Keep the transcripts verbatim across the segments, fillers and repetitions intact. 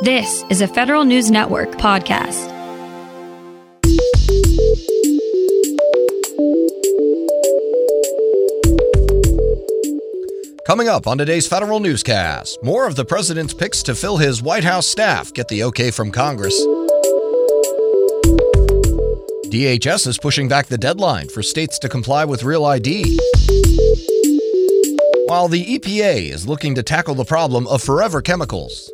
This is a Federal News Network podcast. Coming up on today's Federal Newscast, more of the president's picks to fill his White House staff get the okay from Congress. D H S is pushing back the deadline for states to comply with Real I D. While the E P A is looking to tackle the problem of forever chemicals.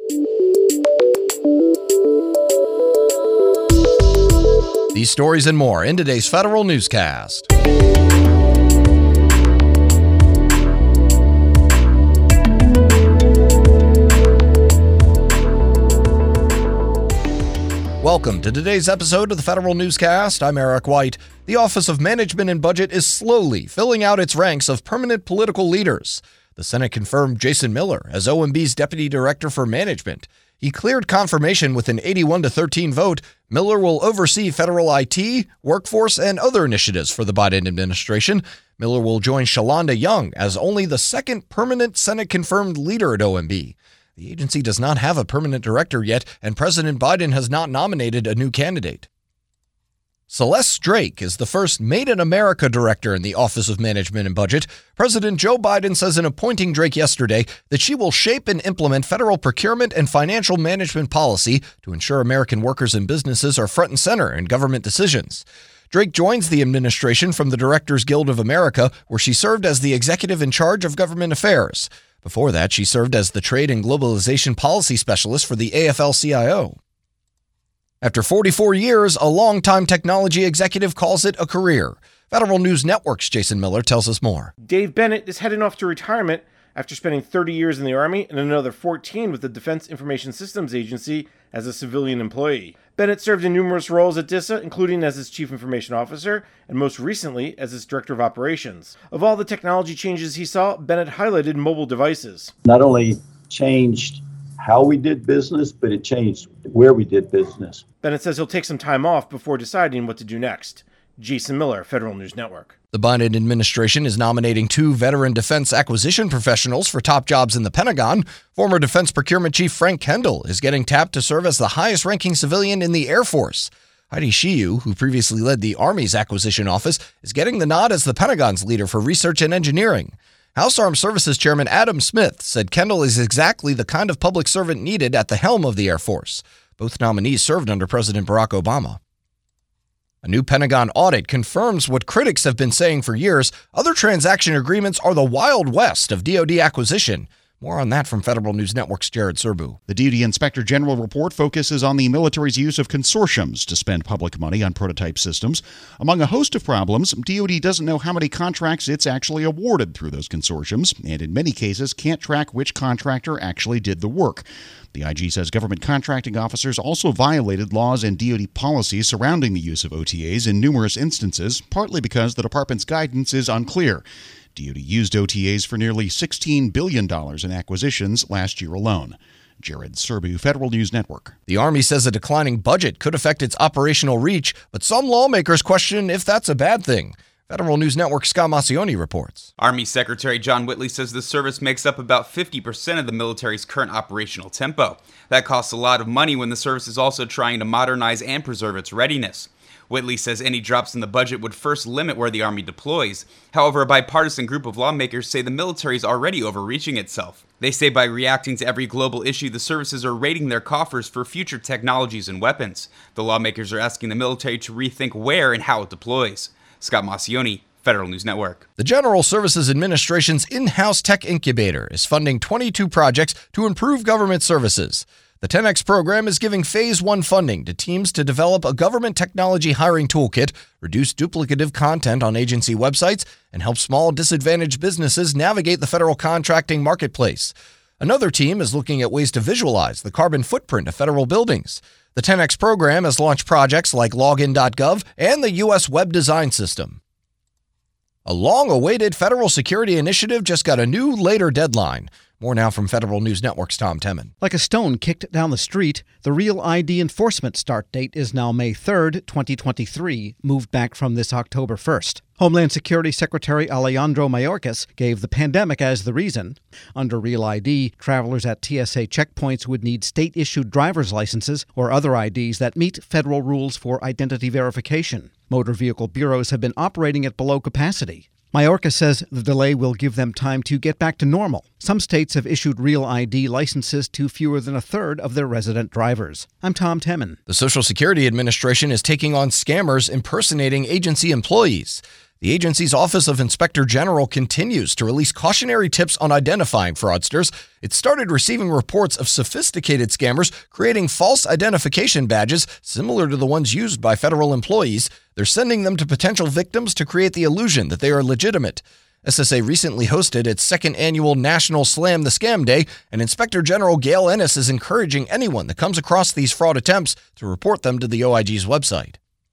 These stories and more in today's Federal Newscast. Welcome to today's episode of the Federal Newscast. I'm Eric White. The Office of Management and Budget is slowly filling out its ranks of permanent political leaders. The Senate confirmed Jason Miller as O M B's Deputy Director for Management. He cleared confirmation with an eighty-one to thirteen vote. Miller will oversee federal I T, workforce, and other initiatives for the Biden administration. Miller will join Shalanda Young as only the second permanent Senate-confirmed leader at O M B. The agency does not have a permanent director yet, and President Biden has not nominated a new candidate. Celeste Drake is the first Made in America director in the Office of Management and Budget. President Joe Biden says in appointing Drake yesterday that she will shape and implement federal procurement and financial management policy to ensure American workers and businesses are front and center in government decisions. Drake joins the administration from the Directors Guild of America, where she served as the executive in charge of government affairs. Before that, she served as the Trade and Globalization Policy Specialist for the A F L C I O. After forty-four years, a longtime technology executive calls it a career. Federal News Network's Jason Miller tells us more. Dave Bennett is heading off to retirement after spending thirty years in the Army and another fourteen with the Defense Information Systems Agency as a civilian employee. Bennett served in numerous roles at D I S A, including as its Chief Information Officer and most recently as its Director of Operations. Of all the technology changes he saw, Bennett highlighted mobile devices. Not only changed how we did business, but it changed where we did business. Bennett says he'll take some time off before deciding what to do next. Jason Miller, Federal News Network. The Biden administration is nominating two veteran defense acquisition professionals for top jobs in the Pentagon. Former Defense Procurement Chief Frank Kendall is getting tapped to serve as the highest-ranking civilian in the Air Force. Heidi Shiyu, who previously led the Army's acquisition office, is getting the nod as the Pentagon's leader for research and engineering. House Armed Services Chairman Adam Smith said Kendall is exactly the kind of public servant needed at the helm of the Air Force. Both nominees served under President Barack Obama. A new Pentagon audit confirms what critics have been saying for years. Other transaction agreements are the Wild West of D O D acquisition. More on that from Federal News Network's Jared Serbu. The D O D Inspector General report focuses on the military's use of consortiums to spend public money on prototype systems. Among a host of problems, D O D doesn't know how many contracts it's actually awarded through those consortiums, and in many cases can't track which contractor actually did the work. The I G says government contracting officers also violated laws and D O D policies surrounding the use of O T As in numerous instances, partly because the department's guidance is unclear. D O D used O T As for nearly sixteen billion dollars in acquisitions last year alone. Jared Serbu, Federal News Network. The Army says a declining budget could affect its operational reach, but some lawmakers question if that's a bad thing. Federal News Network's Scott Massioni reports. Army Secretary John Whitley says the service makes up about fifty percent of the military's current operational tempo. That costs a lot of money when the service is also trying to modernize and preserve its readiness. Whitley says any drops in the budget would first limit where the Army deploys. However, a bipartisan group of lawmakers say the military is already overreaching itself. They say by reacting to every global issue, the services are raiding their coffers for future technologies and weapons. The lawmakers are asking the military to rethink where and how it deploys. Scott Massioni, Federal News Network. The General Services Administration's in-house tech incubator is funding twenty-two projects to improve government services. The ten X program is giving Phase one funding to teams to develop a government technology hiring toolkit, reduce duplicative content on agency websites, and help small disadvantaged businesses navigate the federal contracting marketplace. Another team is looking at ways to visualize the carbon footprint of federal buildings. The ten X program has launched projects like login dot gov and the U S Web Design System. A long-awaited federal security initiative just got a new later deadline. More now from Federal News Network's Tom Temin. Like a stone kicked down the street, the Real I D enforcement start date is now May third, twenty twenty-three, moved back from this October first. Homeland Security Secretary Alejandro Mayorkas gave the pandemic as the reason. Under Real I D, travelers at T S A checkpoints would need state-issued driver's licenses or other I Ds that meet federal rules for identity verification. Motor vehicle bureaus have been operating at below capacity. Mayorkas says the delay will give them time to get back to normal. Some states have issued Real I D licenses to fewer than a third of their resident drivers. I'm Tom Temin. The Social Security Administration is taking on scammers impersonating agency employees. The agency's Office of Inspector General continues to release cautionary tips on identifying fraudsters. It started receiving reports of sophisticated scammers creating false identification badges similar to the ones used by federal employees. They're sending them to potential victims to create the illusion that they are legitimate. S S A recently hosted its second annual National Slam the Scam Day, and Inspector General Gail Ennis is encouraging anyone that comes across these fraud attempts to report them to the O I G's website.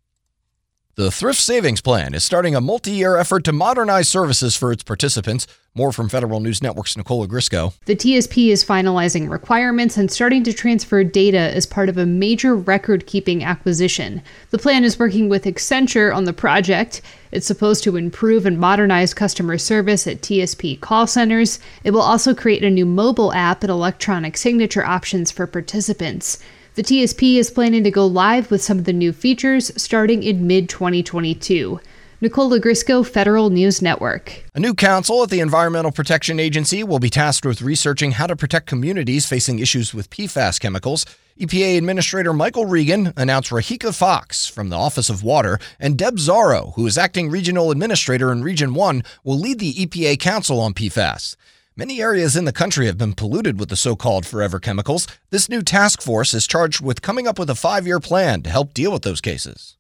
The Thrift Savings Plan is starting a multi-year effort to modernize services for its participants. More from Federal News Network's Nicole Ogrysko. The T S P is finalizing requirements and starting to transfer data as part of a major record-keeping acquisition. The plan is working with Accenture on the project. It's supposed to improve and modernize customer service at T S P call centers. It will also create a new mobile app and electronic signature options for participants. The T S P is planning to go live with some of the new features starting in mid twenty twenty-two. Nicole Ogrysko, Federal News Network. A new counsel at the Environmental Protection Agency will be tasked with researching how to protect communities facing issues with P FAS chemicals. E P A Administrator Michael Regan announced Rahika Fox from the Office of Water and Deb Zaro, who is acting regional administrator in Region one, will lead the E P A Council on P FAS. Many areas in the country have been polluted with the so-called forever chemicals. This new task force is charged with coming up with a five-year plan to help deal with those cases.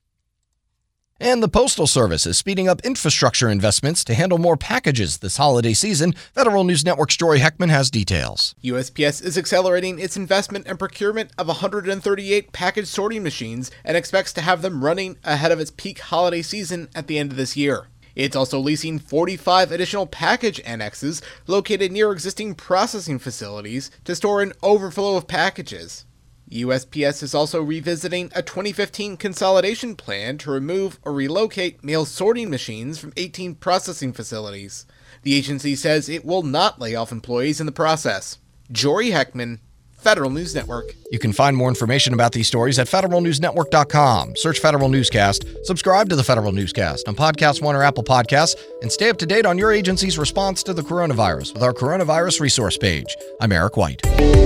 And the Postal Service is speeding up infrastructure investments to handle more packages this holiday season. Federal News Network's Jory Heckman has details. U S P S is accelerating its investment and procurement of one hundred thirty-eight package sorting machines and expects to have them running ahead of its peak holiday season at the end of this year. It's also leasing forty-five additional package annexes located near existing processing facilities to store an overflow of packages. U S P S is also revisiting a twenty fifteen consolidation plan to remove or relocate mail sorting machines from eighteen processing facilities. The agency says it will not lay off employees in the process. Jory Heckman, Federal News Network. You can find more information about these stories at federal news network dot com. Search Federal Newscast, subscribe to the Federal Newscast on Podcast One or Apple Podcasts, and stay up to date on your agency's response to the coronavirus with our coronavirus resource page. I'm Eric White.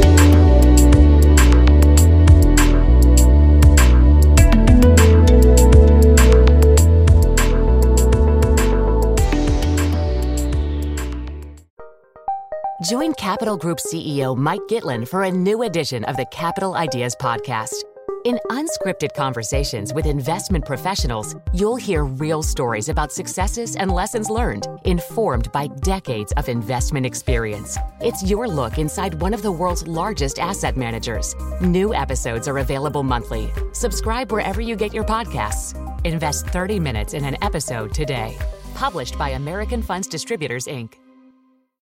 Join Capital Group C E O Mike Gitlin for a new edition of the Capital Ideas Podcast. In unscripted conversations with investment professionals, you'll hear real stories about successes and lessons learned, informed by decades of investment experience. It's your look inside one of the world's largest asset managers. New episodes are available monthly. Subscribe wherever you get your podcasts. Invest thirty minutes in an episode today. Published by American Funds Distributors, Incorporated